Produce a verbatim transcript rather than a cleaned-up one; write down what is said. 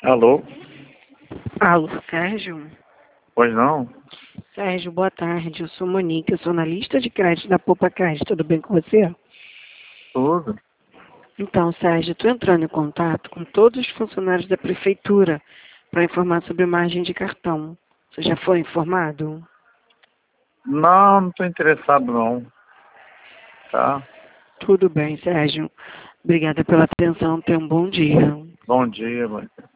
Alô? Alô, Sérgio? Pois não? Sérgio, boa tarde. Eu sou Monique, eu sou analista de crédito da Poupa Crédito. Tudo bem com você? Tudo. Então, Sérgio, estou entrando em contato com todos os funcionários da prefeitura para informar sobre margem de cartão. Você já foi informado? Não, não estou interessado não. Tá? Tudo bem, Sérgio. Obrigada pela atenção. Tenha um bom dia. Bom dia, mãe.